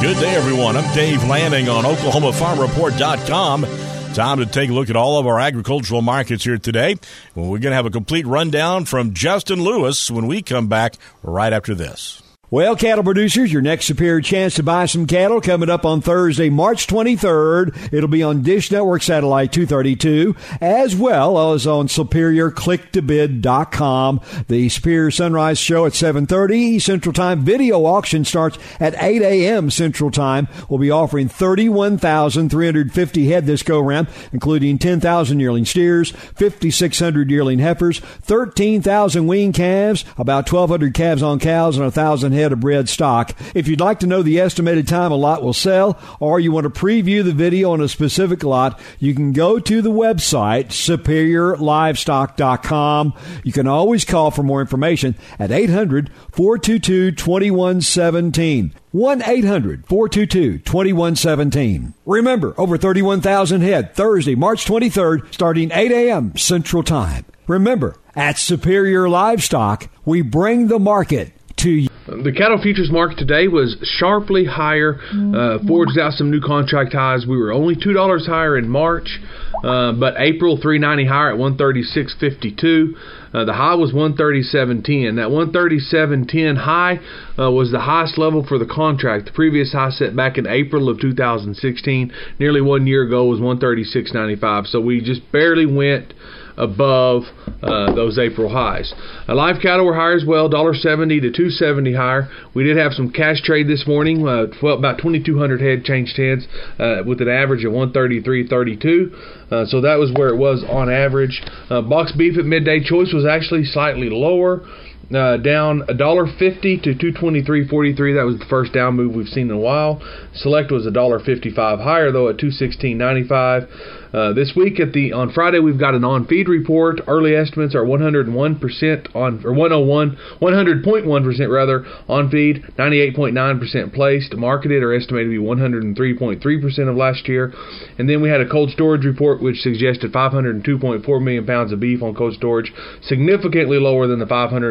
Good day, everyone. I'm Dave Lanning on OklahomaFarmReport.com. Time to take a look at all of our agricultural markets here today. Well, we're going to have a complete rundown from Justin Lewis when we come back right after this. Well, cattle producers, your next superior chance to buy some cattle coming up on Thursday, March 23rd. It'll be on Dish Network Satellite 232, as well as on SuperiorClickToBid.com. The Superior Sunrise Show at 7:30 Central Time. Video auction starts at 8 a.m. Central Time. We'll be offering 31,350 head this go-round, including 10,000 yearling steers, 5,600 yearling heifers, 13,000 weaned calves, about 1,200 calves on cows, and 1,000 head of bred stock. If you'd like to know the estimated time a lot will sell, or you want to preview the video on a specific lot, you can go to the website, SuperiorLivestock.com. You can always call for more information at 800-422-2117. 1-800-422-2117. Remember, over 31,000 head, Thursday, March 23rd, starting 8 a.m. Central Time. Remember, at Superior Livestock, we bring the market to you. The cattle futures market today was sharply higher, forged out some new contract highs. We were only $2 higher in March, but April $3.90 higher at 136.52. The high was 137.10. That 137.10 high was the highest level for the contract. The previous high set back in April of 2016, nearly 1 year ago, was 136.95. So we just barely went above those April highs. Live cattle were higher as well, $1.70 to $2.70 higher. We did have some cash trade this morning. About 2,200 head changed hands with an average of 133.32. So that was where it was on average. Box beef at midday choice was actually slightly lower. Down $1.50 to $223.43. That was the first down move we've seen in a while. Select was $1.55 higher though at $216.95. This week on Friday we've got an on-feed report. Early estimates are 101% on, or 100.1% rather on feed, 98.9% placed. Marketed are estimated to be 103.3% of last year. And then we had a cold storage report which suggested 502.4 million pounds of beef on cold storage, significantly lower than the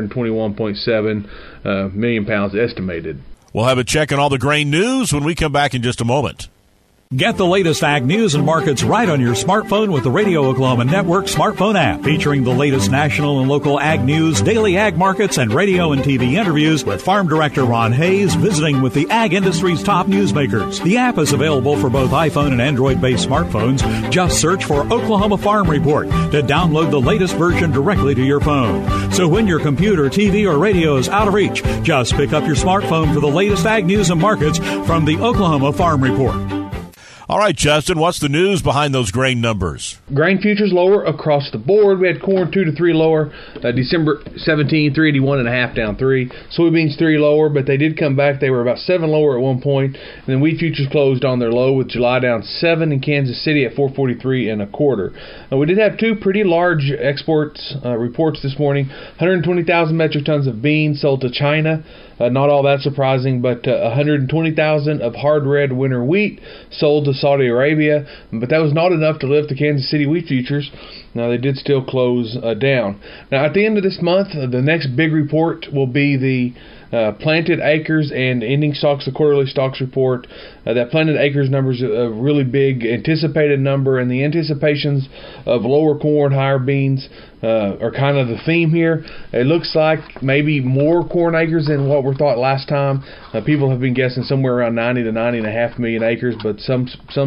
521.7 million pounds estimated. We'll have a check on all the grain news when we come back in just a moment. Get the latest ag news and markets right on your smartphone with the Radio Oklahoma Network smartphone app, featuring the latest national and local ag news, daily ag markets, and radio and TV interviews with Farm Director Ron Hayes visiting with the ag industry's top newsmakers. The app is available for both iPhone and Android-based smartphones. Just search for Oklahoma Farm Report to download the latest version directly to your phone. So when your computer, TV, or radio is out of reach, just pick up your smartphone for the latest ag news and markets from the Oklahoma Farm Report. All right, Justin, what's the news behind those grain numbers? Grain futures lower across the board. We had corn 2 to 3 lower. December 17, 381.5 down 3. Soybeans 3 lower, but they did come back. They were about 7 lower at one point. And then wheat futures closed on their low with July down 7 in Kansas City at 443.25. We did have two pretty large exports reports this morning. 120,000 metric tons of beans sold to China. Not all that surprising, but 120,000 of hard red winter wheat sold to Saudi Arabia. But that was not enough to lift the Kansas City wheat futures. Now, they did still close down. Now, at the end of this month, the next big report will be the planted acres and ending stocks, the quarterly stocks report. That planted acres number is a really big anticipated number, and the anticipations of lower corn, higher beans are kind of the theme here. It looks like maybe more corn acres than what were thought last time. People have been guessing somewhere around 90 to 90.5 million acres, but some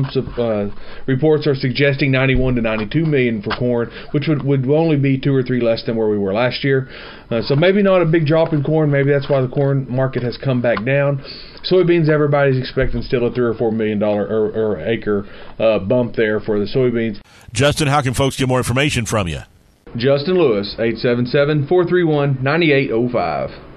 reports are suggesting 91 to 92 million for corn, which would only be 2 or 3 less than where we were last year. So maybe not a big drop in corn. Maybe that's why the corn market has come back down. Soybeans, everybody's expecting still a $3 or $4 million or acre bump there for the soybeans. Justin, how can folks get more information from you? Justin Lewis, 877-431-9805.